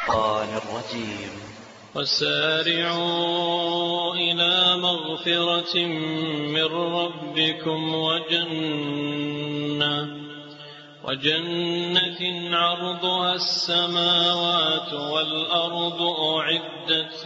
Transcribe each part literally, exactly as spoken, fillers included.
الشيطان الرجيم. وسارعوا إلى مغفرة من ربكم وجنة وجنة عرضها السماوات والأرض أعدت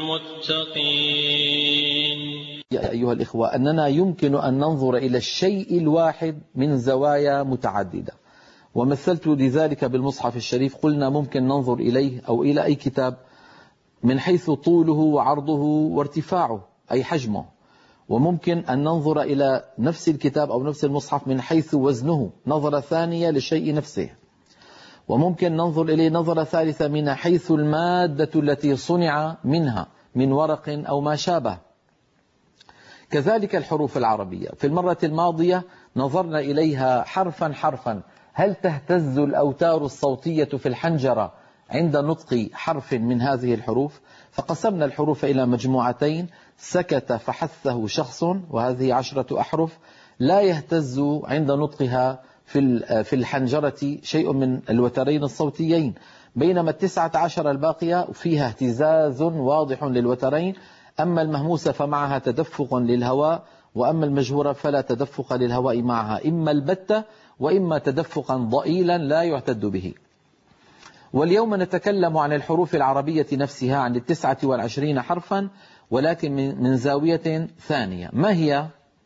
للمتقين. يا أيها الإخوة، أننا يمكن أن ننظر إلى الشيء الواحد من زوايا متعددة، ومثلت لذلك بالمصحف الشريف. قلنا ممكن ننظر إليه أو إلى أي كتاب من حيث طوله وعرضه وارتفاعه أي حجمه، وممكن أن ننظر إلى نفس الكتاب أو نفس المصحف من حيث وزنه نظرة ثانية للشيء نفسه، وممكن ننظر إليه نظرة ثالثة من حيث المادة التي صنع منها من ورق أو ما شابه. كذلك الحروف العربية، في المرة الماضية نظرنا إليها حرفا حرفا. هل تهتز الأوتار الصوتية في الحنجرة عند نطق حرف من هذه الحروف؟ فقسمنا الحروف إلى مجموعتين: سكت فحثه شخص، وهذه عشرة أحرف لا يهتز عند نطقها في الحنجرة شيء من الوترين الصوتيين، بينما التسعة عشر الباقية فيها اهتزاز واضح للوترين. أما المهموسة فمعها تدفق للهواء، وأما المجهورة فلا تدفق للهواء معها، إما البتة وإما تدفقا ضئيلا لا يعتد به. واليوم نتكلم عن الحروف العربية نفسها، عن التسعة والعشرين حرفا، ولكن من زاوية ثانية. ما هي؟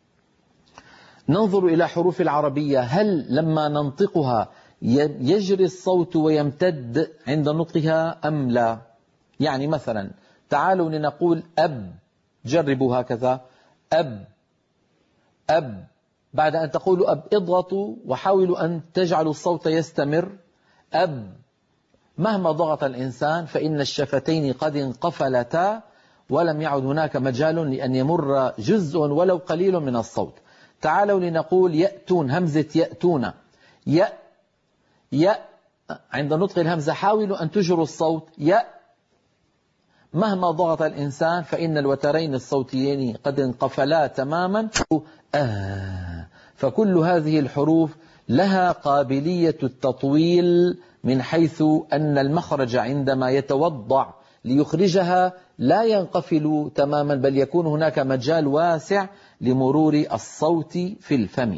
ننظر إلى حروف العربية، هل لما ننطقها يجري الصوت ويمتد عند نطقها أم لا؟ يعني مثلا تعالوا لنقول أب، جربوا هكذا: أب أب. بعد أن تقولوا أب اضغطوا وحاولوا أن تجعلوا الصوت يستمر. أب. مهما ضغط الإنسان فإن الشفتين قد انقفلتا ولم يعد هناك مجال لأن يمر جزء ولو قليل من الصوت. تعالوا لنقول يأتون، همزة يأتون، يأ يأ. عند نطق الهمزة حاولوا أن تجروا الصوت يأ. مهما ضغط الإنسان فإن الوترين الصوتيين قد انقفلا تماما. آه. فكل هذه الحروف لها قابلية التطويل، من حيث أن المخرج عندما يتوضع ليخرجها لا ينقفل تماما، بل يكون هناك مجال واسع لمرور الصوت في الفم.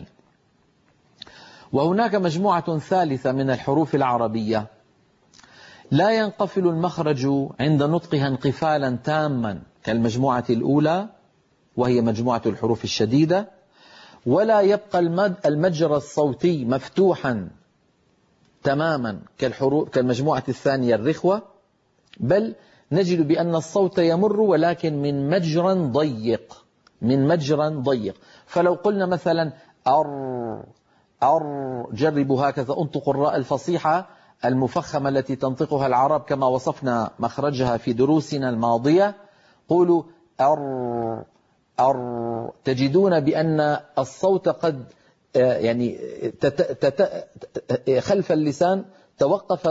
وهناك مجموعة ثالثة من الحروف العربية لا ينقفل المخرج عند نطقها انقفالا تاما كالمجموعة الأولى، وهي مجموعة الحروف الشديدة، ولا يبقى المجرى الصوتي مفتوحا تماما كالحروف كالمجموعة الثانية الرخوة، بل نجد بأن الصوت يمر ولكن من مجرى ضيق، من مجرى ضيق. فلو قلنا مثلا أر أر، جربوا هكذا، انطقوا الراء الفصيحة المفخمة التي تنطقها العرب كما وصفنا مخرجها في دروسنا الماضية. قولوا أر أر، تجدون بأن الصوت قد يعني تت تت خلف اللسان توقف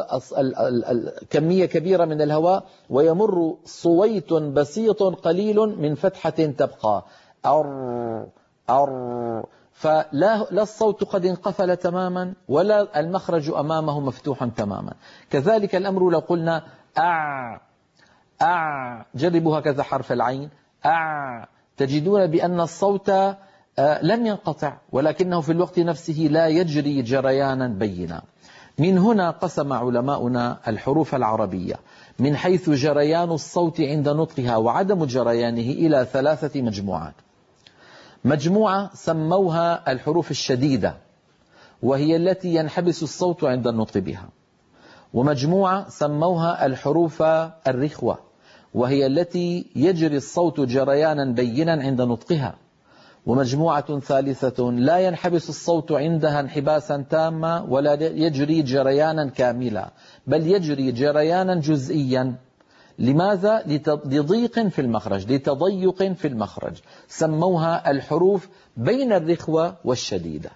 كمية كبيرة من الهواء ويمر صويت بسيط قليل من فتحة تبقى أر أر. فلا لا الصوت قد انقفل تماما ولا المخرج أمامه مفتوحا تماما. كذلك الأمر لو قلنا أع أع، جربوا هكذا حرف العين أع، تجدون بأن الصوت لم ينقطع ولكنه في الوقت نفسه لا يجري جريانا بينا. من هنا قسم علماؤنا الحروف العربية من حيث جريان الصوت عند نطقها وعدم جريانه إلى ثلاثة مجموعات. مجموعة سموها الحروف الشديدة، وهي التي ينحبس الصوت عند النطق بها. ومجموعة سموها الحروف الرخوة، وهي التي يجري الصوت جريانا بينا عند نطقها. ومجموعة ثالثة لا ينحبس الصوت عندها انحباسا تاما ولا يجري جريانا كاملا، بل يجري جريانا جزئيا. لماذا؟ لضيق في المخرج، لتضيق في المخرج. سموها الحروف بين الرخوة والشديدة،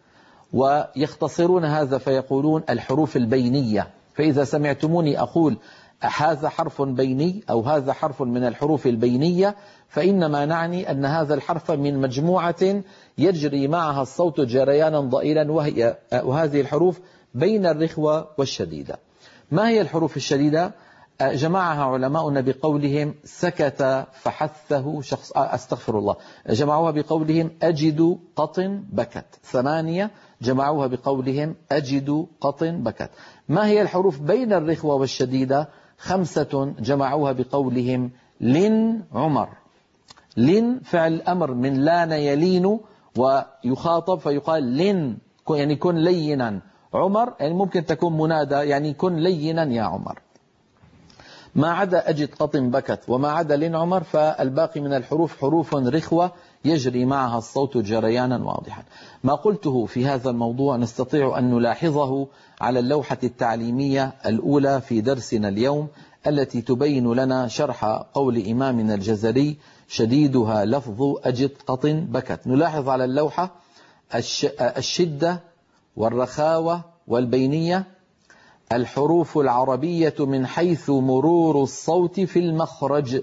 ويختصرون هذا فيقولون الحروف البينية. فإذا سمعتموني أقول هذا حرف بيني أو هذا حرف من الحروف البينية، فإنما نعني أن هذا الحرف من مجموعة يجري معها الصوت جريانا ضئيلا، وهي وهذه الحروف بين الرخوة والشديدة. ما هي الحروف الشديدة؟ جمعها علماؤنا بقولهم سكت فحثه شخص، أستغفر الله، جمعوها بقولهم أجد قط بكت. ثمانية جمعوها بقولهم أجد قط بكت. ما هي الحروف بين الرخوة والشديدة؟ خمسة جمعوها بقولهم لن عمر. لن فعل أمر من لان يلين ويخاطب فيقال لن، يعني كن لينا. عمر يعني ممكن تكون منادى، يعني كن لينا يا عمر. ما عدا أجد قط بكت وما عدا لن عمر فالباقي من الحروف حروف رخوة يجري معها الصوت جريانا واضحا. ما قلته في هذا الموضوع نستطيع أن نلاحظه على اللوحة التعليمية الأولى في درسنا اليوم، التي تبين لنا شرح قول إمامنا الجزري شديدها لفظ أجد قط بكت. نلاحظ على اللوحة الشدة والرخاوة والبينية، الحروف العربية من حيث مرور الصوت في المخرج.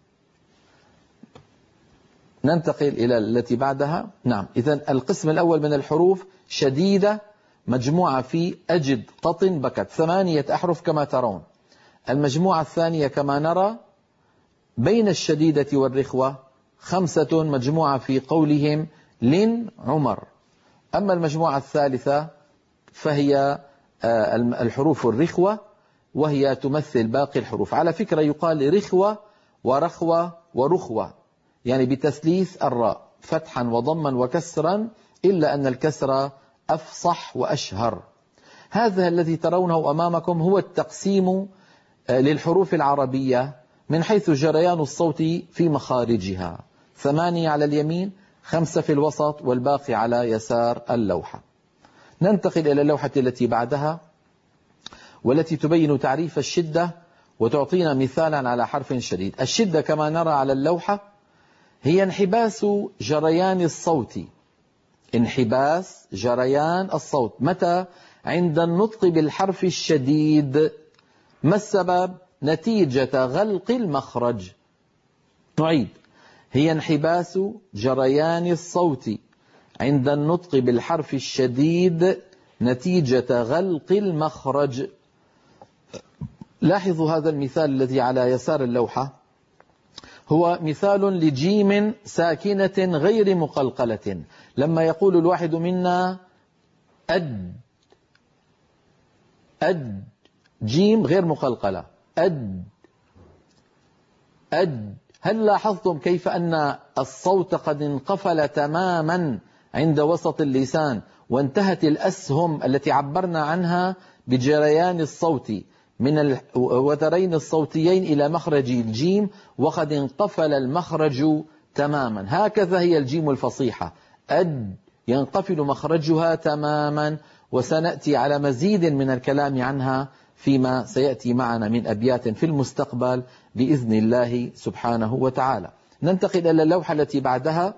ننتقل إلى التي بعدها. نعم، إذن القسم الأول من الحروف شديدة مجموعة في أجد قط بكت، ثمانية أحرف كما ترون. المجموعة الثانية كما نرى بين الشديدة والرخوة خمسة مجموعة في قولهم لن عمر. أما المجموعة الثالثة فهي الحروف الرخوة وهي تمثل باقي الحروف. على فكرة يقال رخوة ورخوة ورخوة، يعني بتثليث الراء فتحا وضما وكسرا، إلا أن الكسر أفصح وأشهر. هذا الذي ترونه أمامكم هو التقسيم للحروف العربية من حيث جريان الصوت في مخارجها. ثمانية على اليمين، خمسة في الوسط، والباقي على يسار اللوحة. ننتقل إلى اللوحة التي بعدها والتي تبين تعريف الشدة وتعطينا مثالا على حرف شديد. الشدة كما نرى على اللوحة هي انحباس جريان الصوت، انحباس جريان الصوت. متى؟ عند النطق بالحرف الشديد. ما السبب؟ نتيجة غلق المخرج. نعيد، هي انحباس جريان الصوت عند النطق بالحرف الشديد نتيجة غلق المخرج. لاحظوا هذا المثال الذي على يسار اللوحة، هو مثال لجيم ساكنة غير مقلقلة. لما يقول الواحد منا أد، أد، جيم غير مقلقلة، أد، أد. هل لاحظتم كيف أن الصوت قد انقفل تماما عند وسط اللسان، وانتهت الأسهم التي عبرنا عنها بجريان الصوت من الوترين الصوتيين إلى مخرج الجيم، وقد انقفل المخرج تماما. هكذا هي الجيم الفصيحة، أد، ينقفل مخرجها تماما، وسنأتي على مزيد من الكلام عنها فيما سيأتي معنا من أبيات في المستقبل بإذن الله سبحانه وتعالى. ننتقل إلى اللوحة التي بعدها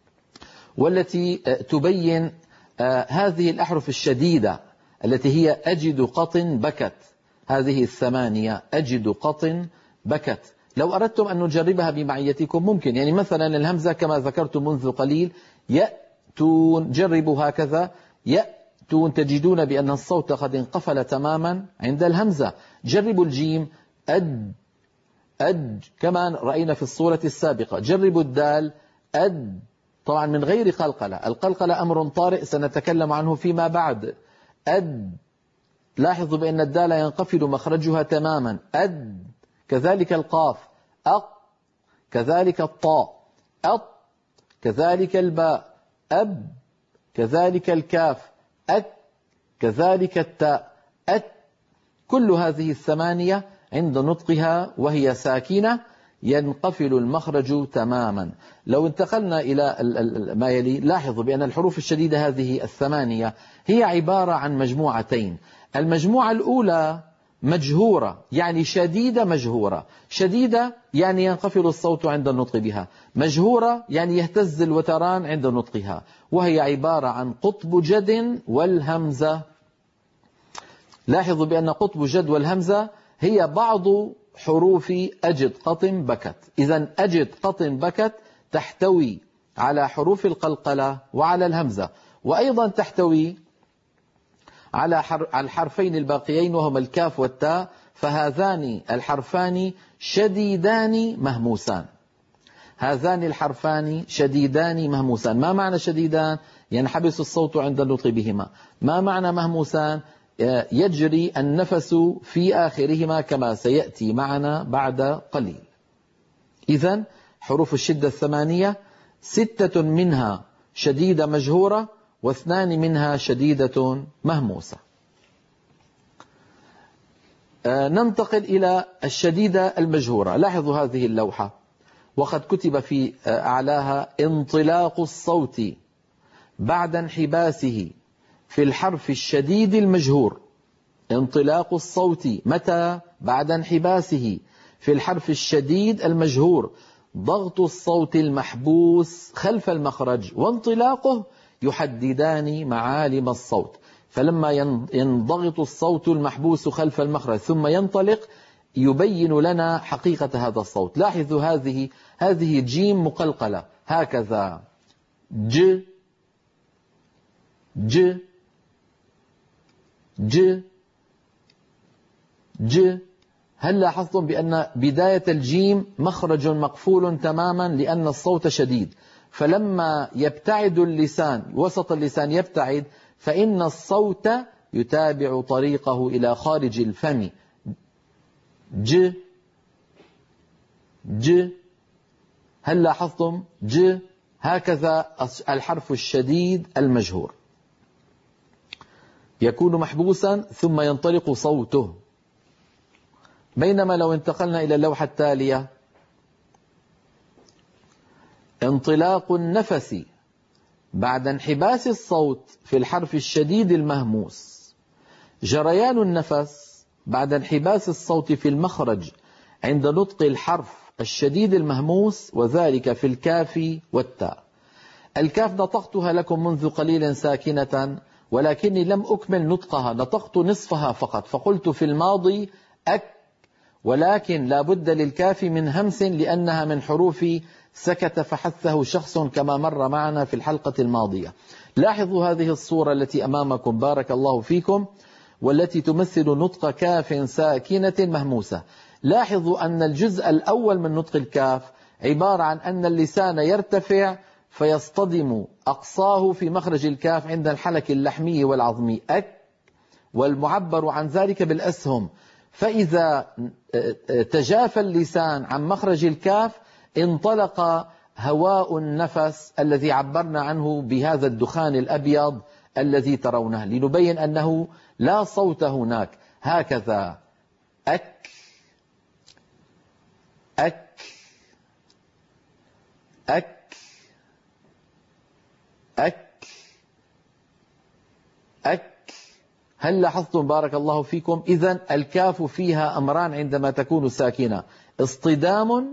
والتي تبين هذه الأحرف الشديدة التي هي أجد قط بكت. هذه الثمانية أجد قط بكت. لو أردتم أن نجربها بمعيتكم ممكن، يعني مثلا الهمزة كما ذكرت منذ قليل يأتون، جربوا هكذا يأتون، تجدون بأن الصوت قد انقفل تماما عند الهمزة. جربوا الجيم أد، أد كما رأينا في الصورة السابقة. جربوا الدال أد، طبعا من غير قلقلة. القلقلة أمر طارئ سنتكلم عنه فيما بعد. أد، لاحظوا بأن الدال ينقفل مخرجها تماما، أد. كذلك القاف أق، كذلك الطاء أط، كذلك الباء أب، كذلك الكاف أك، كذلك التاء أت. كل هذه الثمانية عند نطقها وهي ساكنة ينقفل المخرج تماما. لو انتقلنا إلى ما يلي لاحظوا بأن الحروف الشديدة هذه الثمانية هي عبارة عن مجموعتين. المجموعة الأولى مجهورة، يعني شديدة مجهورة. شديدة يعني ينقفل الصوت عند النطق بها، مجهورة يعني يهتز الوتران عند نطقها، وهي عبارة عن قطب جد والهمزة. لاحظوا بأن قطب جد والهمزة هي بعض حروف أجد قط بكت. إذن أجد قط بكت تحتوي على حروف القلقلة وعلى الهمزة، وأيضا تحتوي على الحرفين الباقيين وهما الكاف والتاء فهذان الحرفان شديدان مهموسان. هذان الحرفان شديدان مهموسان. ما معنى شديدان؟ ينحبس الصوت عند النطق بهما. ما معنى مهموسان؟ يجري النفس في آخرهما كما سيأتي معنا بعد قليل. إذن حروف الشدة الثمانية ستة منها شديدة مجهورة واثنان منها شديدة مهموسة. ننتقل إلى الشديدة المجهورة. لاحظوا هذه اللوحة، وقد كتب في أعلاها انطلاق الصوت بعد انحباسه في الحرف الشديد المجهور. انطلاق الصوت متى؟ بعد انحباسه في الحرف الشديد المجهور. ضغط الصوت المحبوس خلف المخرج وانطلاقه يحددان معالم الصوت. فلما ينضغط الصوت المحبوس خلف المخرج ثم ينطلق يبين لنا حقيقة هذا الصوت. لاحظوا هذه هذه جيم مقلقلة هكذا، ج ج ج ج. هل لاحظتم بأن بداية الجيم مخرج مقفول تماما لأن الصوت شديد، فلما يبتعد اللسان وسط اللسان يبتعد فإن الصوت يتابع طريقه إلى خارج الفم. ج ج. هل لاحظتم؟ ج هكذا الحرف الشديد المجهور يكون محبوسا ثم ينطلق صوته. بينما لو انتقلنا إلى اللوحة التالية، انطلاق النفس بعد انحباس الصوت في الحرف الشديد المهموس. جريان النفس بعد انحباس الصوت في المخرج عند نطق الحرف الشديد المهموس، وذلك في الكاف والتاء. الكاف نطقتها لكم منذ قليل ساكنة، ولكني لم أكمل نطقها، نطقت نصفها فقط، فقلت في الماضي أك، ولكن لا بد للكاف من همس لأنها من حروف سكت فحثه شخص كما مر معنا في الحلقة الماضية. لاحظوا هذه الصورة التي أمامكم بارك الله فيكم، والتي تمثل نطق كاف ساكنة مهموسة. لاحظوا أن الجزء الأول من نطق الكاف عبارة عن أن اللسان يرتفع فيصطدم أقصاه في مخرج الكاف عند الحلك اللحمي والعظمي أك، والمعبر عن ذلك بالأسهم. فإذا تجافى اللسان عن مخرج الكاف انطلق هواء النفس الذي عبرنا عنه بهذا الدخان الأبيض الذي ترونه، لنبين أنه لا صوت هناك. هكذا أك أك أك أك أك. هل لاحظتم بارك الله فيكم؟ إذن الكاف فيها أمران عندما تكون ساكنة: اصطدام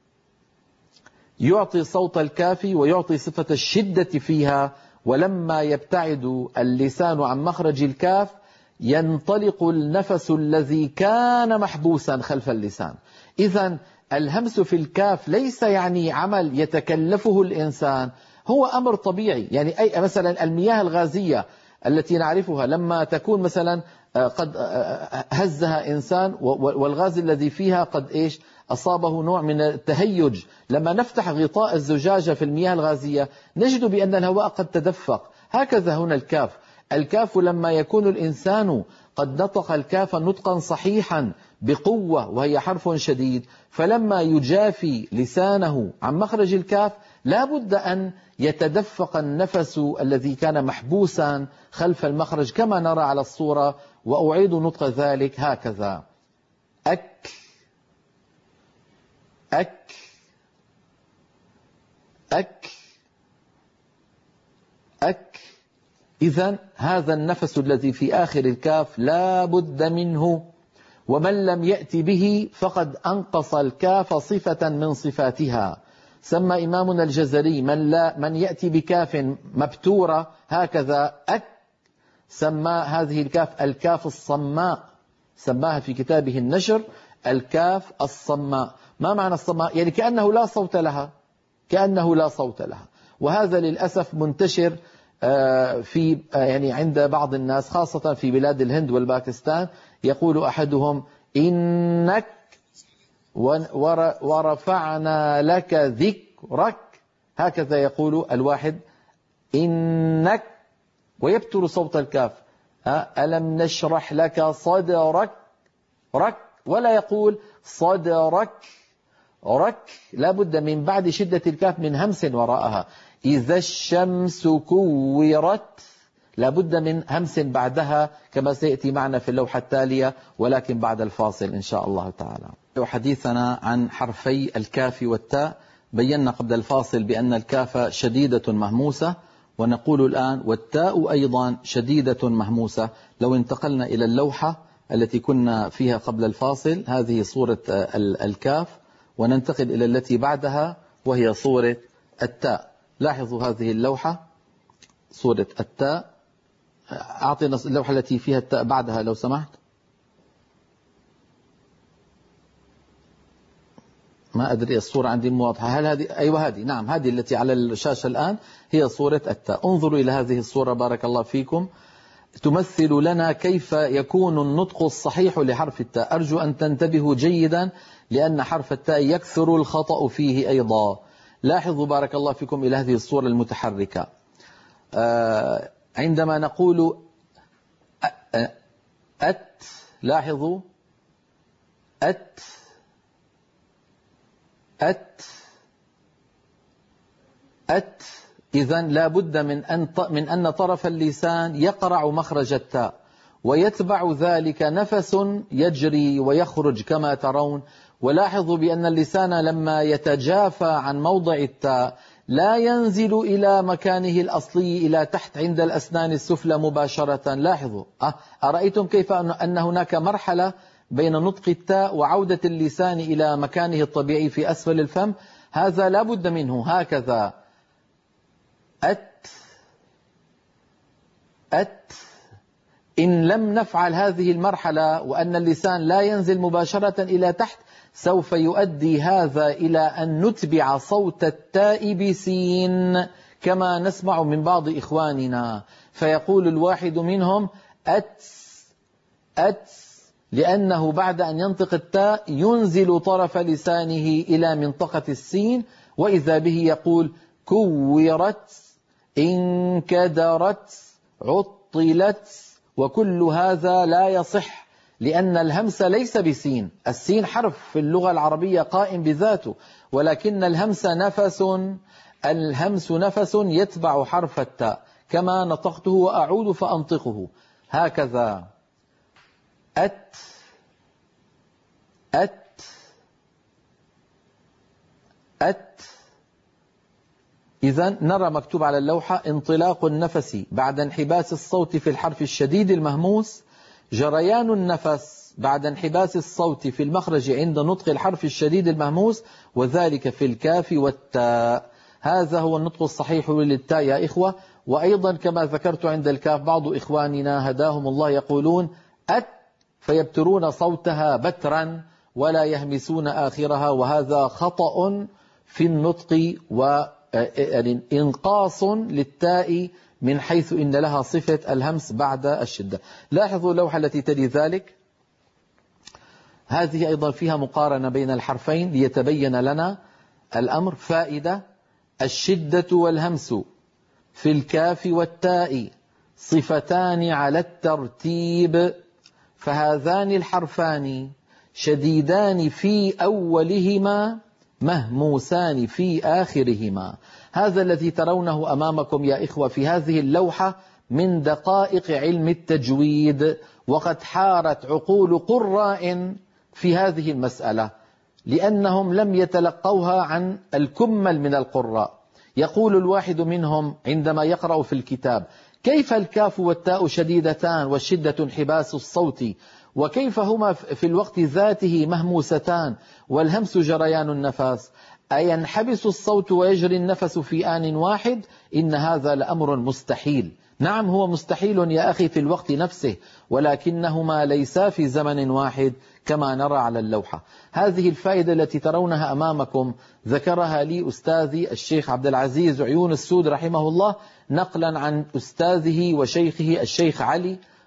يعطي صوت الكاف ويعطي صفة الشدة فيها، ولما يبتعد اللسان عن مخرج الكاف ينطلق النفس الذي كان محبوسا خلف اللسان. إذن الهمس في الكاف ليس يعني عمل يتكلفه الإنسان، هو أمر طبيعي. يعني أي مثلا المياه الغازية التي نعرفها لما تكون مثلا قد هزها إنسان والغاز الذي فيها قد إيش أصابه نوع من التهيج، لما نفتح غطاء الزجاجة في المياه الغازية نجد بأن الهواء قد تدفق. هكذا هنا الكاف. الكاف لما يكون الإنسان قد نطق الكاف نطقا صحيحا بقوة وهي حرف شديد، فلما يجافي لسانه عن مخرج الكاف لا بد أن يتدفق النفس الذي كان محبوسا خلف المخرج كما نرى على الصورة. وأعيد نطق ذلك هكذا أك أك أك أك. إذن هذا النفس الذي في آخر الكاف لا بد منه، ومن لم يأتي به فقد أنقص الكاف صفة من صفاتها. سمى إمامنا الجزري من, لا من يأتي بكاف مبتورة هكذا أك، سمى هذه الكاف الكاف الصماء، سماها في كتابه النشر الكاف الصماء. ما معنى الصماء؟ يعني كأنه لا صوت لها، كأنه لا صوت لها. وهذا للأسف منتشر في يعني عند بعض الناس خاصة في بلاد الهند والباكستان. يقول أحدهم إنك ورفعنا لك ذكرك، هكذا يقول الواحد إنك، ويبتر صوت الكاف. ألم نشرح لك صدرك رك، ولا يقول صدرك رك، لا بد من بعد شدة الكاف من همس وراءها. إذا الشمس كورت، لا بد من همس بعدها كما سيأتي معنا في اللوحة التالية، ولكن بعد الفاصل إن شاء الله تعالى. حديثنا عن حرفي الكاف والتاء، بينا قبل الفاصل بأن الكاف شديدة مهموسة، ونقول الآن والتاء أيضا شديدة مهموسة. لو انتقلنا إلى اللوحة التي كنا فيها قبل الفاصل، هذه صورة الكاف، وننتقل إلى التي بعدها وهي صورة التاء. لاحظوا هذه اللوحة صورة التاء. أعطينا اللوحة التي فيها التاء بعدها لو سمحت. ما أدري الصورة عندي مو واضحة. هل هذه؟ أيوة هذه، نعم هذه التي على الشاشة الآن هي صورة التاء. انظروا إلى هذه الصورة بارك الله فيكم، تمثل لنا كيف يكون النطق الصحيح لحرف التاء. أرجو أن تنتبهوا جيدا لأن حرف التاء يكثر الخطأ فيه أيضا. لاحظوا بارك الله فيكم إلى هذه الصورة المتحركة. آه عندما نقول أت، لاحظوا أت أت أت، إذن لا بد من أن من أن طرف اللسان يقرع مخرج التاء، ويتبع ذلك نفس يجري ويخرج كما ترون. ولاحظوا بأن اللسان لما يتجافى عن موضع التاء لا ينزل إلى مكانه الأصلي إلى تحت عند الأسنان السفلى مباشرة. لاحظوا، أرأيتم كيف أن هناك مرحلة بين نطق التاء وعودة اللسان إلى مكانه الطبيعي في أسفل الفم؟ هذا لا بد منه. هكذا أت أت. إن لم نفعل هذه المرحلة وأن اللسان لا ينزل مباشرة إلى تحت، سوف يؤدي هذا إلى أن نتبع صوت التاء بسين كما نسمع من بعض إخواننا، فيقول الواحد منهم أت أت، لأنه بعد أن ينطق التاء ينزل طرف لسانه إلى منطقة السين، وإذا به يقول كورت، انكدرت، عطلت، وكل هذا لا يصح، لأن الهمس ليس بسين. السين حرف في اللغة العربية قائم بذاته، ولكن الهمس نفس، الهمس نفس يتبع حرف التاء كما نطقته، وأعود فأنطقه هكذا أت أت أت. إذن نرى مكتوب على اللوحة انطلاق النفس بعد انحباس الصوت في الحرف الشديد المهموس، جريان النفس بعد انحباس الصوت في المخرج عند نطق الحرف الشديد المهموس، وذلك في الكاف والتاء. هذا هو النطق الصحيح للتاء يا إخوة. وأيضا كما ذكرت عند الكاف بعض إخواننا هداهم الله يقولون أت، فيبترون صوتها بترا ولا يهمسون آخرها، وهذا خطأ في النطق وإنقاص للتاء من حيث إن لها صفة الهمس بعد الشدة. لاحظوا اللوحة التي تلي ذلك، هذه أيضا فيها مقارنة بين الحرفين ليتبين لنا الأمر. فائدة: الشدة والهمس في الكاف والتاء صفتان على الترتيب، فهذان الحرفان شديدان في أولهما مهموسان في آخرهما. هذا الذي ترونه أمامكم يا إخوة في هذه اللوحة من دقائق علم التجويد، وقد حارت عقول قراء في هذه المسألة لأنهم لم يتلقوها عن الكمل من القراء. يقول الواحد منهم عندما يقرأ في الكتاب: كيف الكاف والتاء شديدتان والشدة انحباس الصوت، وكيف هما في الوقت ذاته مهموستان والهمس جريان النفس؟ أينحبس الصوت ويجري النفس في آن واحد؟ إن هذا لأمر مستحيل. نعم هو مستحيل يا أخي في الوقت نفسه، ولكنهما ليسا في زمن واحد كما نرى على اللوحة. هذه الفائدة التي ترونها أمامكم ذكرها لي أستاذي الشيخ عبد العزيز عيون السود رحمه الله، نقلا عن أستاذه وشيخه الشيخ علي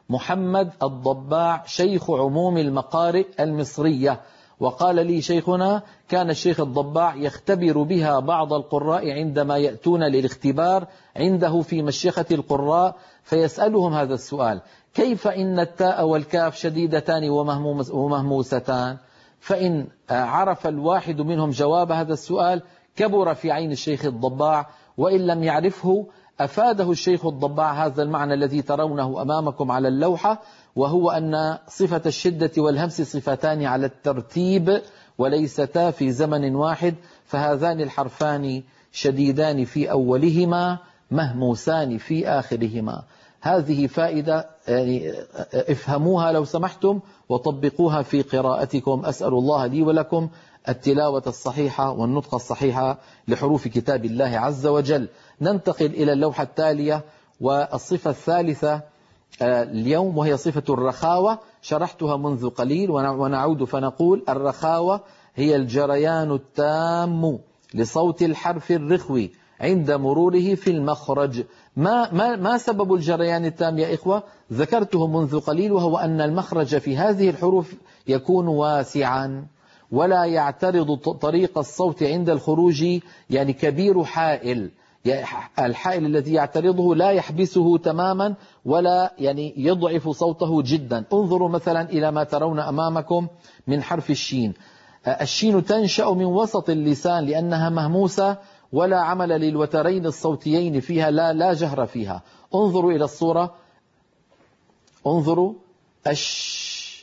محمد الضباع شيخ عموم المقارئ المصرية. وقال لي شيخنا كان الشيخ الضباع يختبر بها بعض القراء عندما يأتون للاختبار عنده في مشيخة القراء، فيسألهم هذا السؤال: كيف إن التاء والكاف شديدتان ومهموستان؟ فإن عرف الواحد منهم جواب هذا السؤال كبر في عين الشيخ الضباع، وإن لم يعرفه أفاده الشيخ الضباع هذا المعنى الذي ترونه أمامكم على اللوحة، وهو أن صفة الشدة والهمس صفتان على الترتيب وليستا في زمن واحد، فهذان الحرفان شديدان في أولهما مهموسان في آخرهما. هذه فائدة يعني افهموها لو سمحتم وطبقوها في قراءتكم. أسأل الله لي ولكم التلاوة الصحيحة والنطق الصحيحة لحروف كتاب الله عز وجل. ننتقل إلى اللوحة التالية والصفة الثالثة اليوم، وهي صفة الرخاوة. شرحتها منذ قليل ونعود فنقول: الرخاوة هي الجريان التام لصوت الحرف الرخوي عند مروره في المخرج. ما, ما, ما سبب الجريان التام يا إخوة؟ ذكرته منذ قليل، وهو أن المخرج في هذه الحروف يكون واسعا ولا يعترض طريق الصوت عند الخروج يعني كبير حائل. الحائل الذي يعترضه لا يحبسه تماما ولا يعني يضعف صوته جدا. انظروا مثلا إلى ما ترون أمامكم من حرف الشين. الشين تنشأ من وسط اللسان لأنها مهموسة ولا عمل للوترين الصوتيين فيها، لا لا جهر فيها. انظروا إلى الصورة، انظروا: أش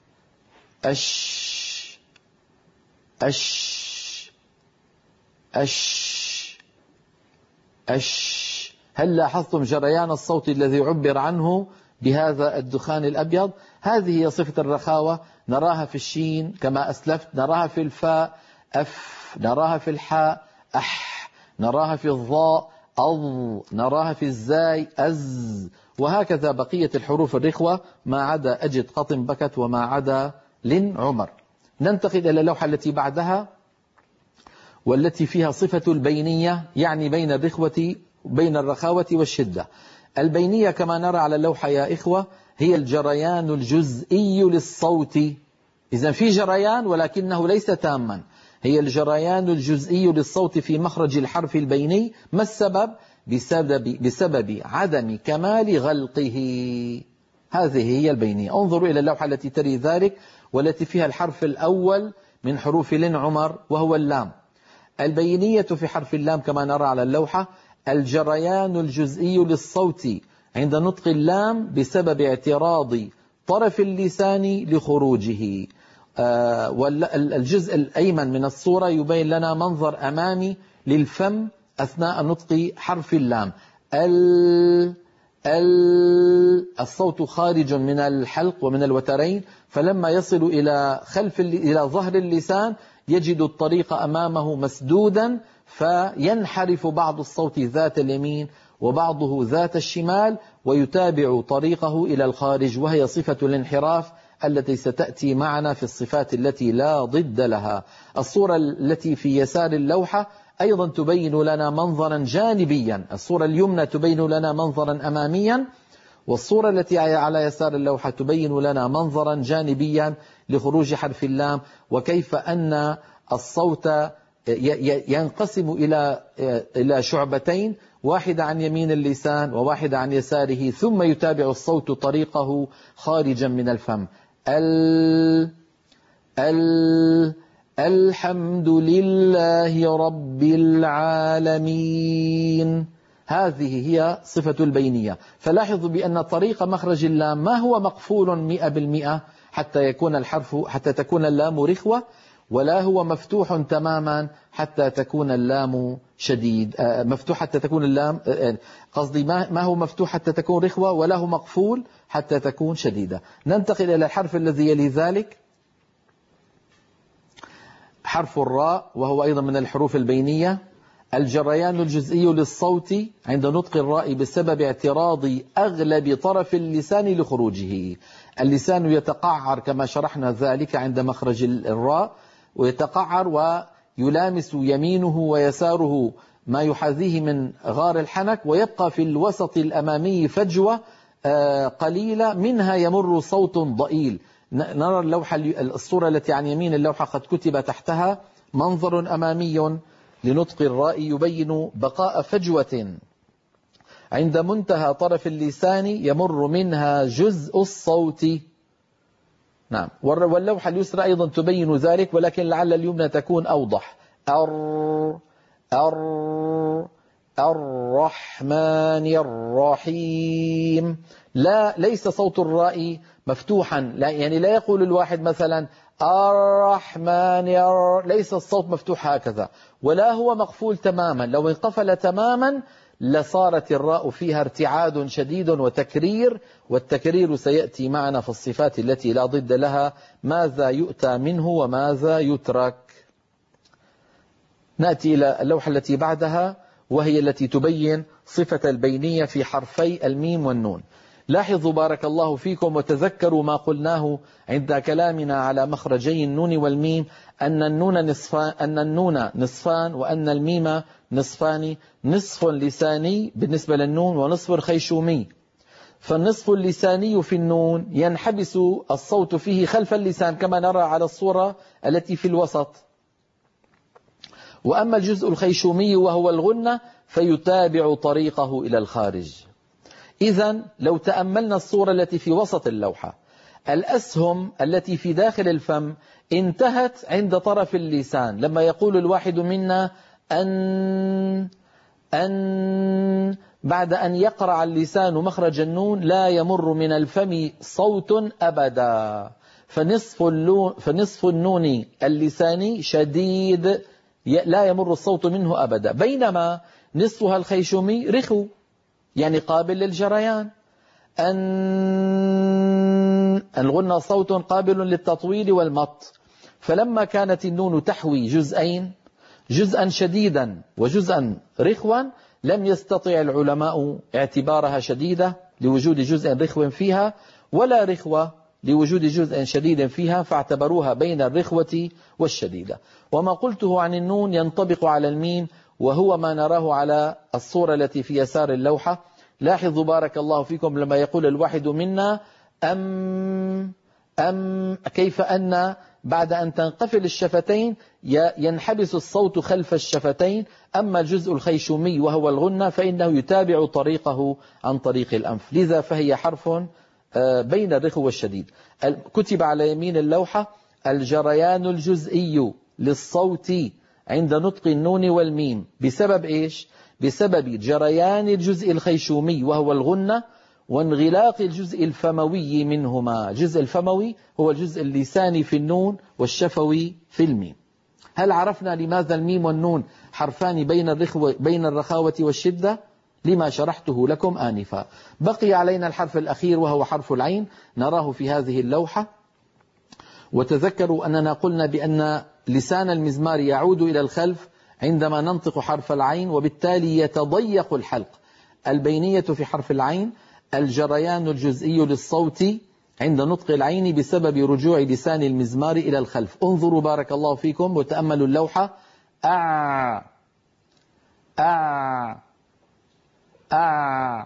أش أش أش أش. هل لاحظتم جريان الصوت الذي عبر عنه بهذا الدخان الأبيض؟ هذه هي صفة الرخاوة. نراها في الشين كما أسلفت، نراها في الفاء أف، نراها في الحاء أح، نراها في الضاء أض، نراها في الزاي أز، وهكذا بقية الحروف الرخوة ما عدا أجد قطن بكت وما عدا لن عمر. ننتقل إلى اللوحة التي بعدها والتي فيها صفة البينية، يعني بين الرخوة بين الرخاوة والشدة. البينية كما نرى على اللوحة يا إخوة هي الجريان الجزئي للصوت. إذن في جريان ولكنه ليس تاما، هي الجريان الجزئي للصوت في مخرج الحرف البيني. ما السبب؟ بسبب, بسبب عدم كمال غلقه. هذه هي البينية. انظروا إلى اللوحة التي تلي ذلك والتي فيها الحرف الأول من حروف لن عمر وهو اللام. البينية في حرف اللام كما نرى على اللوحة الجريان الجزئي للصوت عند نطق اللام بسبب اعتراض طرف اللسان لخروجه. آه والجزء الأيمن من الصورة يبين لنا منظر أمامي للفم أثناء نطق حرف اللام. ال ال الصوت خارج من الحلق ومن الوترين، فلما يصل إلى خلف إلى ظهر اللسان يجد الطريق أمامه مسدودا، فينحرف بعض الصوت ذات اليمين وبعضه ذات الشمال ويتابع طريقه إلى الخارج، وهي صفة الانحراف التي ستأتي معنا في الصفات التي لا ضد لها. الصورة التي في يسار اللوحة أيضا تبين لنا منظرا جانبيا، الصورة اليمنى تبين لنا منظرا أماميا، والصورة التي على يسار اللوحة تبين لنا منظرا جانبيا لخروج حرف اللام، وكيف أن الصوت ينقسم إلى إلى شعبتين، واحدة عن يمين اللسان وواحدة عن يساره، ثم يتابع الصوت طريقه خارجا من الفم. ال ال الحمد لله رب العالمين. هذه هي صفة البينية. فلاحظوا بأن طريق مخرج اللام ما هو مقفول مئة بالمئة حتى يكون الحرف حتى تكون اللام رخوة، ولا هو مفتوح تماما حتى تكون اللام شديد مفتوح حتى تكون اللام قصدي ما هو مفتوح حتى تكون رخوة، ولا هو مقفول حتى تكون شديدة. ننتقل إلى الحرف الذي يلي ذلك، حرف الراء، وهو أيضا من الحروف البينية. الجريان الجزئي للصوت عند نطق الراء بسبب اعتراض أغلب طرف اللسان لخروجه. اللسان يتقعر كما شرحنا ذلك عند مخرج الراء، ويتقعر ويلامس يمينه ويساره ما يحاذيه من غار الحنك، ويبقى في الوسط الأمامي فجوة قليلة منها يمر صوت ضئيل. نرى اللوحة الصورة التي عن يمين اللوحة قد كتب تحتها منظر أمامي لنطق الراء يبين بقاء فجوة عند منتهى طرف اللسان يمر منها جزء الصوت. نعم، واللوحة اليسرى أيضا تبين ذلك، ولكن لعل اليمنى تكون أوضح. أر أر الرحمن الرحيم. لا، ليس صوت الراء مفتوحا، لا يعني لا يقول الواحد مثلا الرحمن ير... ليس الصوت مفتوح هكذا، ولا هو مقفول تماما. لو انقفل تماما لصارت الراء فيها ارتعاد شديد وتكرير، والتكرير سيأتي معنا في الصفات التي لا ضد لها، ماذا يؤتى منه وماذا يترك. نأتي إلى اللوحة التي بعدها، وهي التي تبين صفة البينية في حرفي الميم والنون. لاحظوا بارك الله فيكم وتذكروا ما قلناه عند كلامنا على مخرجي النون والميم، أن النون نصفان, أن النون نصفان وأن الميم نصفان، نصف لساني بالنسبة للنون ونصف خيشومي. فالنصف اللساني في النون ينحبس الصوت فيه خلف اللسان كما نرى على الصورة التي في الوسط، وأما الجزء الخيشومي وهو الغنة فيتابع طريقه إلى الخارج. إذن لو تأملنا الصورة التي في وسط اللوحة، الأسهم التي في داخل الفم انتهت عند طرف اللسان. لما يقول الواحد منا أن أن بعد أن يقرع اللسان مخرج النون لا يمر من الفم صوت أبدا، فنصف, فنصف النون اللساني شديد لا يمر الصوت منه أبدا، بينما نصفها الخيشومي رخو يعني قابل للجريان. أن الغنى صوت قابل للتطويل والمط. فلما كانت النون تحوي جزئين، جزءا شديدا وجزءا رخوا، لم يستطع العلماء اعتبارها شديدة لوجود جزء رخو فيها، ولا رخوة لوجود جزء شديد فيها، فاعتبروها بين الرخوة والشديدة. وما قلته عن النون ينطبق على الميم، وهو ما نراه على الصورة التي في يسار اللوحة. لاحظوا بارك الله فيكم لما يقول الواحد منا أم أم كيف أن بعد أن تنقفل الشفتين ينحبس الصوت خلف الشفتين. أما الجزء الخيشومي وهو الغنة فإنه يتابع طريقه عن طريق الأنف، لذا فهي حرف بين الرخو والشديد. كتب على يمين اللوحة الجريان الجزئي للصوت عند نطق النون والميم بسبب إيش؟ بسبب جريان الجزء الخيشومي وهو الغنة وانغلاق الجزء الفموي منهما. الجزء الفموي هو الجزء اللساني في النون والشفوي في الميم. هل عرفنا لماذا الميم والنون حرفان بين الرخوة بين الرخاوة والشدة؟ لما شرحته لكم آنفا. بقي علينا الحرف الأخير وهو حرف العين، نراه في هذه اللوحة. وتذكروا أننا قلنا بأن لسان المزمار يعود إلى الخلف عندما ننطق حرف العين، وبالتالي يتضيق الحلق. البينية في حرف العين الجريان الجزئي للصوت عند نطق العين بسبب رجوع لسان المزمار إلى الخلف. انظروا بارك الله فيكم وتأملوا اللوحة. أع أع أع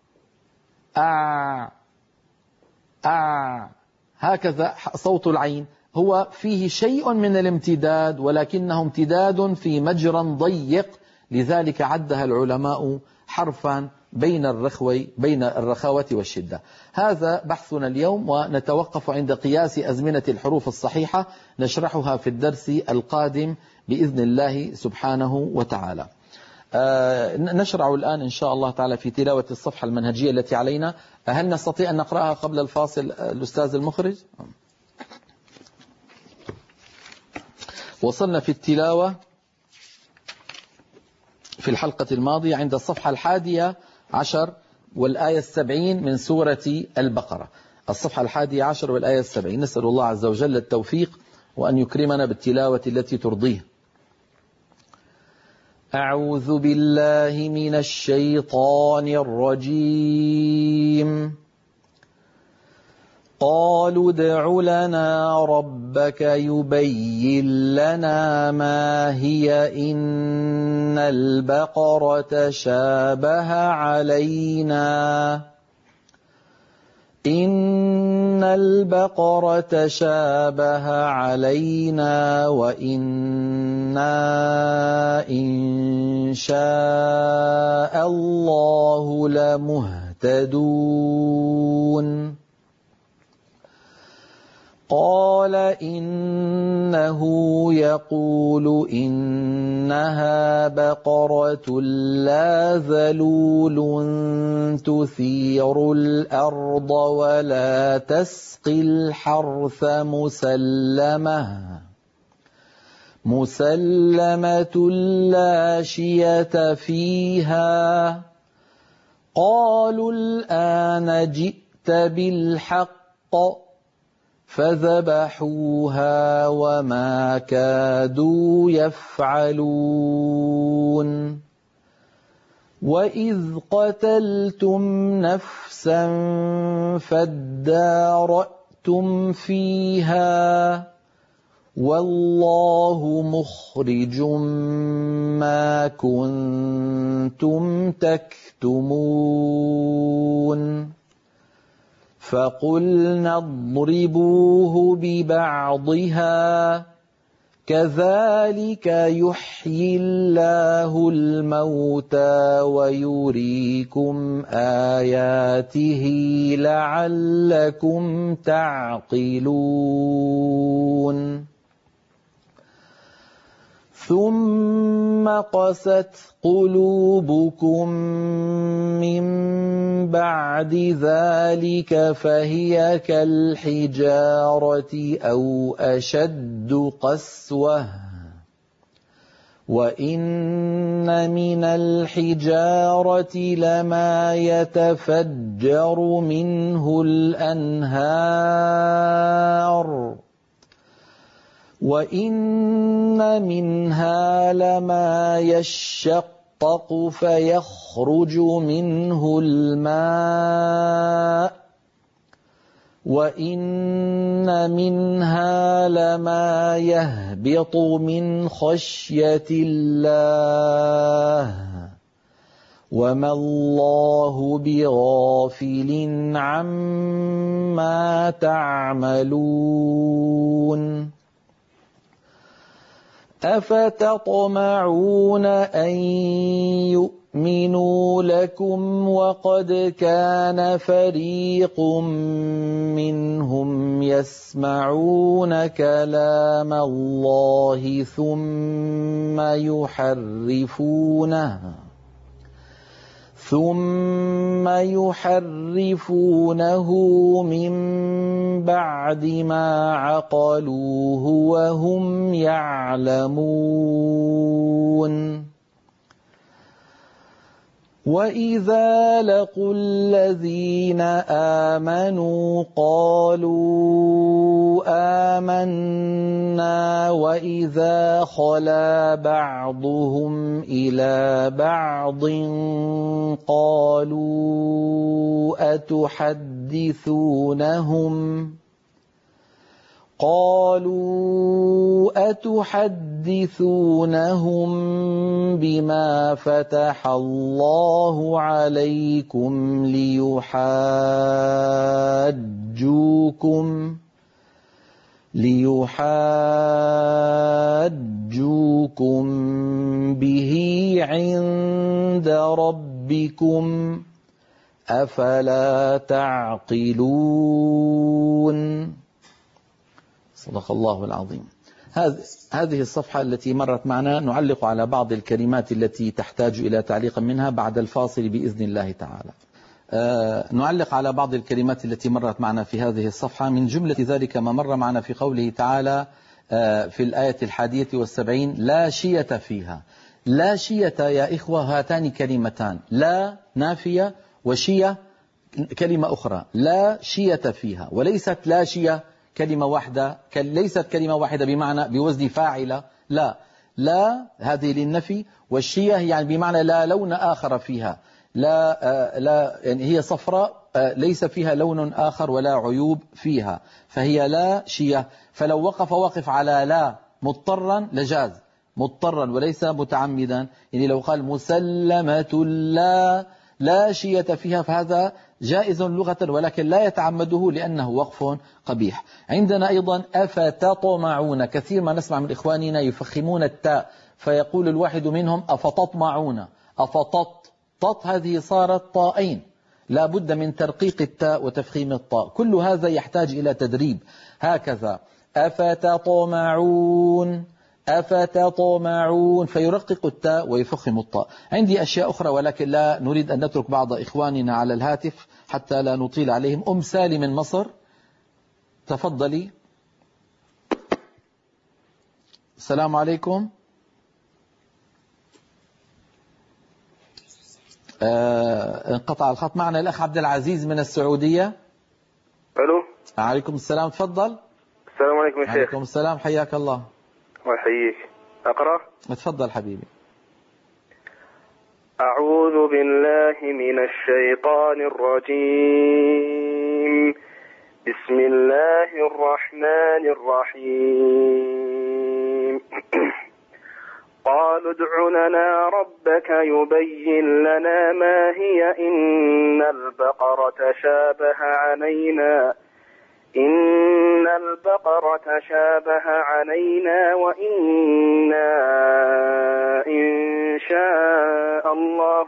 أع أع هكذا صوت العين، هو فيه شيء من الامتداد ولكنه امتداد في مجرى ضيق، لذلك عدها العلماء حرفا بين الرخوي بين الرخاوة والشدة. هذا بحثنا اليوم، ونتوقف عند قياس أزمنة الحروف الصحيحة، نشرحها في الدرس القادم بإذن الله سبحانه وتعالى. آه نشرع الآن إن شاء الله تعالى في تلاوة الصفحة المنهجية التي علينا. هل نستطيع أن نقرأها قبل الفاصل الأستاذ المخرج؟ وصلنا في التلاوة في الحلقة الماضية عند الصفحة الحادية عشر والآية السبعين من سورة البقرة. الصفحة الحادية عشر والآية السبعين. نسأل الله عز وجل التوفيق وأن يكرمنا بالتلاوة التي ترضيه. أعوذ بالله من الشيطان الرجيم. قالوا ادع لنا ربك يبين لنا ما هي إن البقرة شابه علينا إن البقرة شابه علينا وإنا إن شاء الله لمهتدون قال إنه يقول إنها بقرة لا ذلول تثير الأرض ولا تسقي الحرث مسلمة مسلمة لا شية فيها قالوا الآن جئت بالحق فذبحوها وما كادوا يفعلون وإذ قتلتم نفسا فادارأتم فيها والله مخرج ما كنتم تكتمون فقلنا اضربوه ببعضها كذلك يحيي الله الموتى ويريكم آياته لعلكم تعقلون ثم قست قلوبكم من بعد ذلك فهي كالحجارة أو أشد قسوة وإن من الحجارة لما يتفجر منه الأنهار وإن منها لما يشقق فيخرج منه الماء وإن منها لما يهبط من خشية الله وما الله بغافل عما تعملون أفتطمعون أن يؤمنوا لكم وقد كان فريق منهم يسمعون كلام الله ثم يحرفونه ثم يحرفونه من بعد ما عقلوه وهم يعلمون وإذا لقوا الذين آمنوا قالوا آمنا وإذا خلا بعضهم إلى بعض قالوا أتحدثونهم قالوا أتحدثونهم بما فتح الله عليكم ليحاجوكم ليحاجوكم به عند ربكم أفلا تعقلون صدق الله العظيم. هذه الصفحة التي مرت معنا نعلق على بعض الكلمات التي تحتاج إلى تعليق منها بعد الفاصل بإذن الله تعالى. أه نعلق على بعض الكلمات التي مرت معنا في هذه الصفحة. من جملة ذلك ما مر معنا في قوله تعالى أه في الآية الحادية والسبعين لا شية فيها. لا شية يا إخوة هاتان كلمتان، لا نافية وشية كلمة أخرى، لا شية فيها، وليست لا شية كلمة واحدة، ليست كلمة واحدة بمعنى بوزن فاعلة، لا لا هذه للنفي، والشية يعني بمعنى لا لون آخر فيها، لا لا يعني هي صفراء ليس فيها لون آخر ولا عيوب فيها، فهي لا شية. فلو وقف وقف على لا مضطرا لجاز، مضطرا وليس متعمدا، يعني لو قال مسلمة لا لا شية فيها فهذا جائز لغة ولكن لا يتعمده لأنه وقف قبيح. عندنا أيضا أفتطمعون، كثير ما نسمع من إخواننا يفخمون التاء فيقول الواحد منهم أفتطمعون، أفتط طط هذه صارت طائين، لا بد من ترقيق التاء وتفخيم الطاء، كل هذا يحتاج إلى تدريب. هكذا أفتطمعون أفتطمعون فيرقق التاء ويفخم الطاء. عندي أشياء أخرى ولكن لا نريد أن نترك بعض إخواننا على الهاتف حتى لا نطيل عليهم. أم سالي من مصر، تفضلي. السلام عليكم. آه انقطع الخط. معنا الأخ عبد العزيز من السعودية. ألو. عليكم السلام، تفضل. السلام عليكم يا شيخ. عليكم السلام، حياك الله. الله يحييك. أقرأ؟ تفضل حبيبي. أعوذ بالله من الشيطان الرجيم. بسم الله الرحمن الرحيم. قالوا ادع لنا ربك يبين لنا ما هي إن البقرة تشابه علينا إن البقرة تشابه علينا وإنا إن شاء الله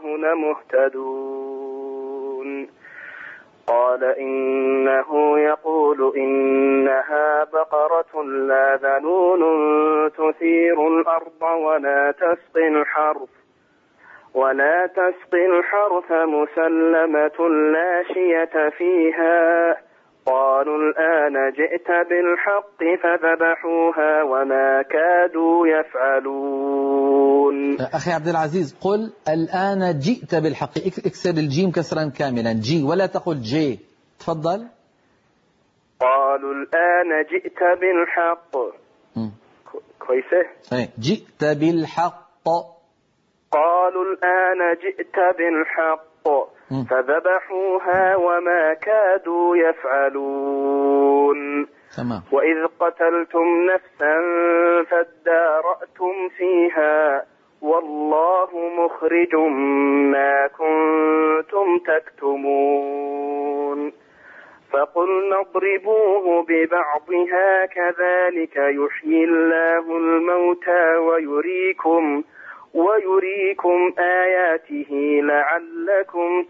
لمهتدون. قال إنه يقول إنها بقرة لا ذلول تثير الأرض ولا تسقي الحرث ولا تسقي الحرث مسلمة لا شية فيها. قالوا الآن جئت بالحق فذبحوها وما كادوا يفعلون. أخي عبد العزيز قل الآن جئت بالحق، اكسر الجيم كسرا كاملا، جي ولا تقل جي. تفضل. قالوا الآن جئت بالحق. كويسة. جئت بالحق. قالوا الآن جئت بالحق فذبحوها وما كادوا يفعلون. تمام. وإذ قتلتم نفسا فادارأتم فيها والله مخرج ما كنتم تكتمون. فقلنا اضربوه ببعضها كذلك يحيي الله الموتى ويريكم ويريكم آياته لعلكم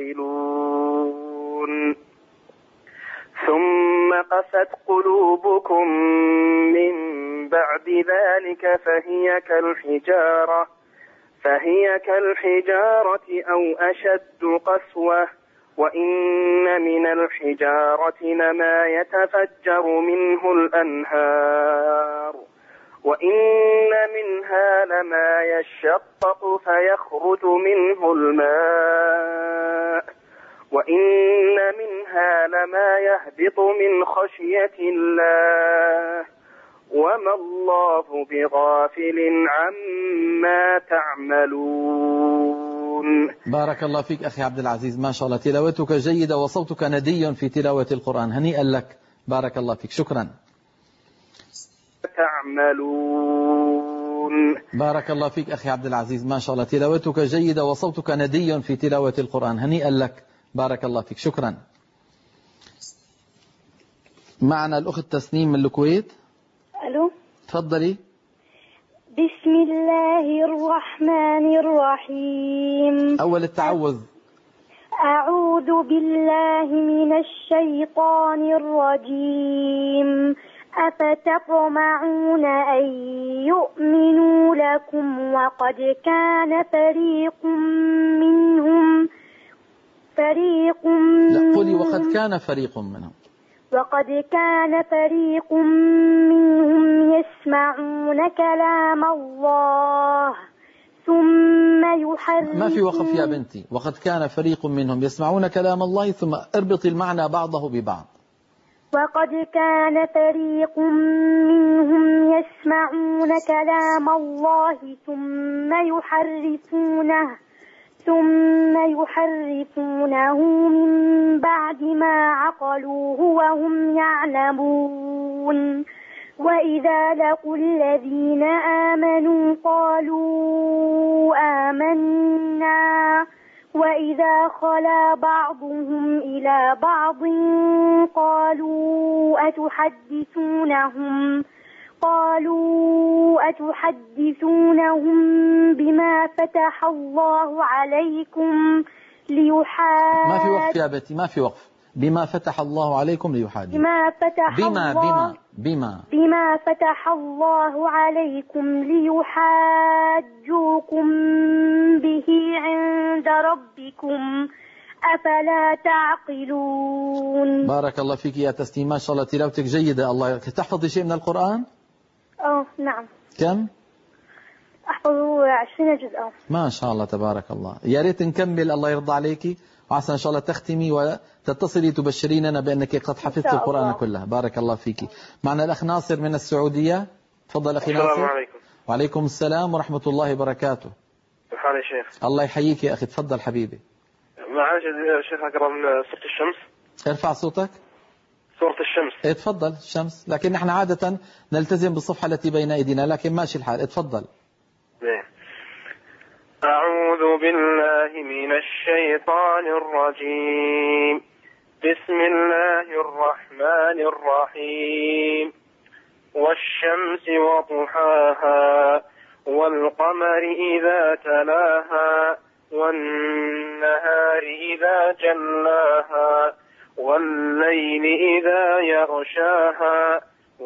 تعقلون. ثم قست قلوبكم من بعد ذلك فهي كالحجارة فهي كالحجارة أو أشد قسوة وإن من الحجارة لما يتفجر منه الأنهار وإن منها لما يشقق فيخرج منه الماء وإن منها لما يهبط من خشية الله وما الله بغافل عما تعملون. بارك الله فيك أخي عبد العزيز، ما شاء الله تلاوتك جيدة وصوتك ندي في تلاوة القرآن، هنيئا لك، بارك الله فيك، شكرا. تعملون. بارك الله فيك أخي عبد العزيز، ما شاء الله تلاوتك جيدة وصوتك ندي في تلاوة القرآن، هنيئا لك، بارك الله فيك، شكرا. معنا الأخت تسنيم من الكويت. ألو. تفضلي. بسم الله الرحمن الرحيم. أول التعوذ. أعوذ بالله من الشيطان الرجيم. أفتطمعون أن يؤمنوا لكم وقد كان فريق منهم فريق لا قولي وقد كان فريق منهم وقد كان فريق منهم يسمعون كلام الله ثم يحرفون. ما في وقف يا بنتي، وقد كان فريق منهم يسمعون كلام الله ثم اربطي المعنى بعضه ببعض. وقد كان فريق منهم يسمعون كلام الله ثم يحرفونه ثم يحرفونه من بعد ما عقلوه وهم يعلمون. وإذا لقوا الذين آمنوا قالوا آمنا وإذا خلا بعضهم إلى بعض قالوا أتحدثونهم قالوا أتحدثونهم بما فتح الله عليكم ليحاج ما في وقف يا بتي، ما في وقف. بما فتح الله عليكم ليحاج. بما فتح بما الله بما بما بما فتح الله عليكم ليحاجوكم به عند ربكم أفلا تعقلون. بارك الله فيك يا تسنيم، ما شاء الله تلاوتك جيدة. الله تحفظي شيء من القرآن؟ اه نعم. كم؟ أحفظ عشرين جزءا. ما شاء الله تبارك الله. يا ريت نكمل، الله يرضى عليكي، وعسى إن شاء الله تختمي وتتصلي تبشريننا بأنك قد حفظت القرآن كله. بارك الله فيك. معنا الأخ ناصر من السعودية. تفضل أخي ناصر. السلام عليكم. وعليكم السلام ورحمة الله وبركاته. حال يا شيخ؟ الله يحييك يا أخي، تفضل حبيبي. معلش يا شيخ أقرأ من سورة الشمس. ارفع صوتك. سورة الشمس. ايه تفضل الشمس، لكن نحن عادة نلتزم بالصفحة التي بين أيدينا، لكن ماشي الحال، اتفضل. أعوذ بالله من الشيطان الرجيم. بسم الله الرحمن الرحيم. والشمس وضحاها والقمر إذا تلاها والنهار إذا جلاها والليل إذا يغشاها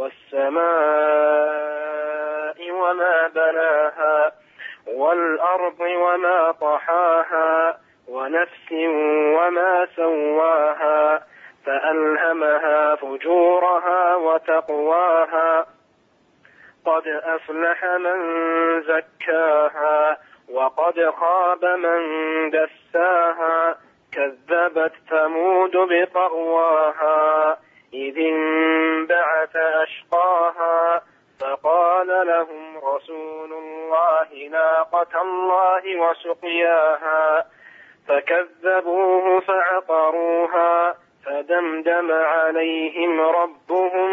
والسماء وما بناها والأرض وما طحاها ونفس وما سواها فألهمها فجورها وتقواها قد أفلح من زكاها وقد خاب من دساها كذبت ثمود بطغواها إذ انبعث أشقاها فقال لهم رسول الله ناقة الله وسقياها فكذبوه فعقروها فدمدم عليهم ربهم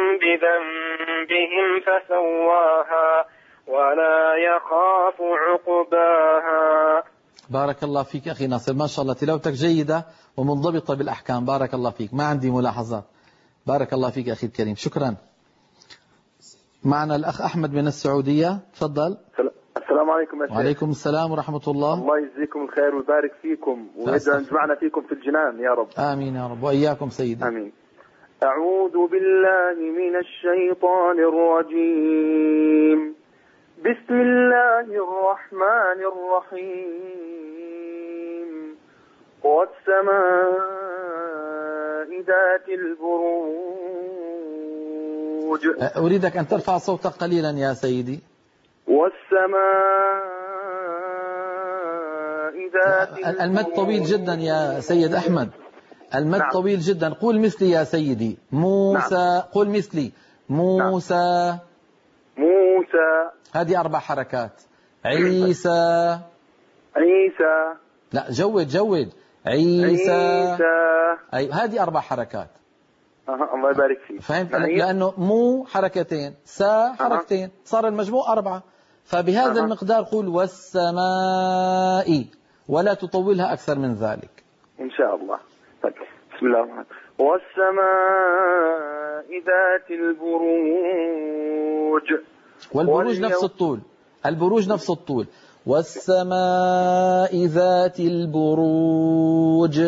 بذنبهم فسواها ولا يخاف عقباها. بارك الله فيك أخي ناصر، ما شاء الله تلاوتك جيدة ومنضبطة بالأحكام. بارك الله فيك، ما عندي ملاحظات. بارك الله فيك أخي الكريم، شكرا. معنا الأخ أحمد من السعودية. تفضل. السلام عليكم يا شيخ. وعليكم السلام ورحمة الله. الله يجزيكم الخير ويبارك فيكم ويجعل جمعنا فيكم في الجنان يا رب. آمين يا رب، وإياكم سيدي. آمين. أعوذ بالله من الشيطان الرجيم. بسم الله الرحمن الرحيم. والسماء ذات البروج. أريدك أن ترفع صوتك قليلا يا سيدي. والسماء ذات المد طويل جدا يا سيد أحمد، المد نعم. طويل جدا. قول مثلي يا سيدي. موسى. نعم. قول مثلي. موسى. نعم. موسى. هذه أربع حركات. عيسى. عيسى. لا جود جود. عيسى. عيسى. أي هذه أربع حركات. أه. الله يبارك فيك. فهمت؟ لأنه مو حركتين، سا حركتين، أه. صار المجموع أربعة. فبهذا أه. المقدار قول والسماء ولا تطولها أكثر من ذلك إن شاء الله. طيب. بسم الله الرحمن الرحيم. والسماء ذات البروج. والبروج واليوم... نفس الطول. البروج نفس الطول. والسماء ذات البروج.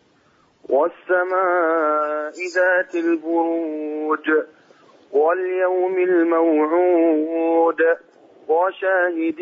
والسماء ذات البروج واليوم الموعود وشاهد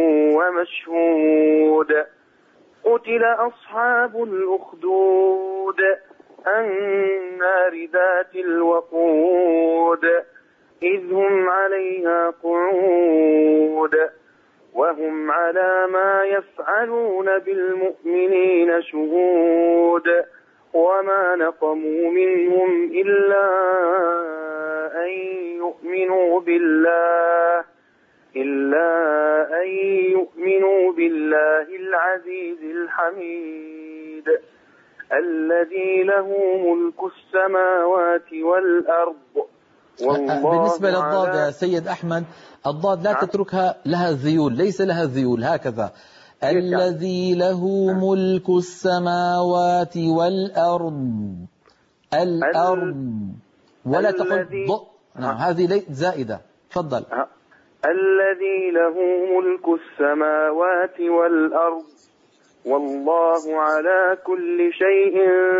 ومشهود. قتل أصحاب الأخدود النار ذات الوقود إذ هم عليها قعود وهم على ما يفعلون بالمؤمنين شهود وما نقموا منهم إلا أن يؤمنوا بالله إلا أن يؤمنوا بالله العزيز الحميد الذي له ملك السماوات والأرض والله. بالنسبة للضاد يا سيد أحمد، الضاد لا تتركها لها ذيول، ليس لها ذيول هكذا. الذي له ملك السماوات والأرض. الأرض ولا تقل ض. نعم هذه ليست زائدة. تفضل. الذي له ملك السماوات والأرض والله على كل شيء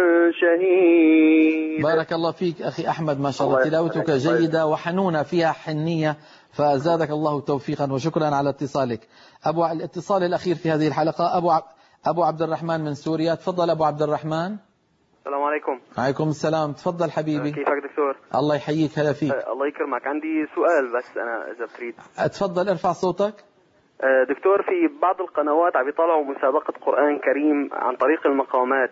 شهيد. بارك الله فيك أخي أحمد، ما شاء الله تلاوتك جيدة وحنونة فيها حنية، فزادك الله توفيقا وشكرا على اتصالك. أبو الاتصال الأخير في هذه الحلقة أبو أبو عبد الرحمن من سوريا. تفضل أبو عبد الرحمن. السلام عليكم. وعليكم السلام. تفضل حبيبي. كيفك دكتور؟ الله يحييك. هلا فيك. الله يكرمك. عندي سؤال بس أنا إذا بتريد. تفضل ارفع صوتك. دكتور في بعض القنوات عم يطلعوا مسابقة قرآن كريم عن طريق المقامات،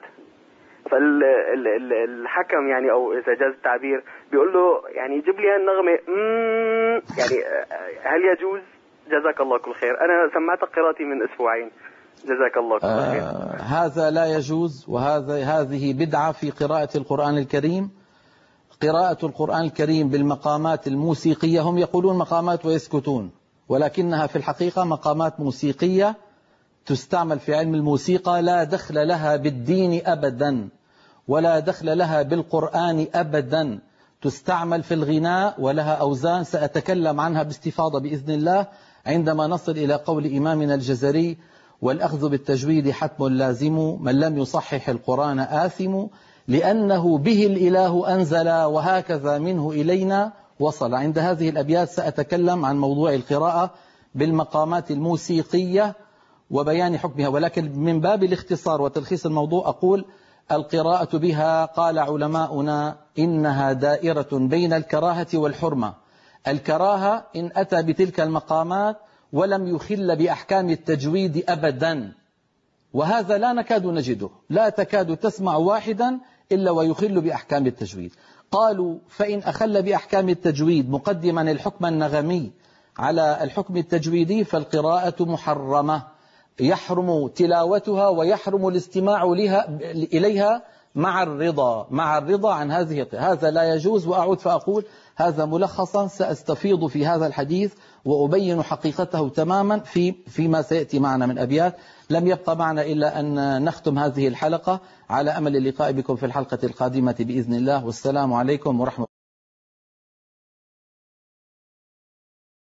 فالحكم يعني أو إذا جاز التعبير بيقول له يعني جيب لي هالنغمة يعني هل يجوز؟ جزاك الله كل خير. أنا سمعت قراءتي من أسبوعين. جزاك الله كل خير. آه هذا لا يجوز، وهذا هذه بدعة في قراءة القرآن الكريم. قراءة القرآن الكريم بالمقامات الموسيقية، هم يقولون مقامات ويسكتون، ولكنها في الحقيقة مقامات موسيقية تستعمل في علم الموسيقى، لا دخل لها بالدين أبدا ولا دخل لها بالقرآن أبدا. تستعمل في الغناء ولها أوزان سأتكلم عنها باستفاضة بإذن الله عندما نصل إلى قول إمامنا الجزري: والأخذ بالتجويد حتم لازم، من لم يصحح القرآن آثم، لأنه به الإله أنزل وهكذا منه إلينا وصل. عند هذه الأبيات سأتكلم عن موضوع القراءة بالمقامات الموسيقية وبيان حكمها، ولكن من باب الاختصار وتلخيص الموضوع أقول: القراءة بها قال علماؤنا إنها دائرة بين الكراهة والحرمة. الكراهة إن أتى بتلك المقامات ولم يخل بأحكام التجويد أبدا، وهذا لا نكاد نجده، لا تكاد تسمع واحدا إلا ويخل بأحكام التجويد. قالوا فإن أخل بأحكام التجويد مقدما الحكم النغمي على الحكم التجويدي فالقراءة محرمة، يحرم تلاوتها ويحرم الاستماع لها إليها مع الرضا مع الرضا عن هذه. هذا لا يجوز. وأعود فأقول هذا ملخصا سأستفيض في هذا الحديث وأبين حقيقته تماما في فيما سيأتي معنا من أبيات. لم يبقى معنا إلا أن نختم هذه الحلقة على أمل اللقاء بكم في الحلقة القادمة بإذن الله، والسلام عليكم ورحمة الله.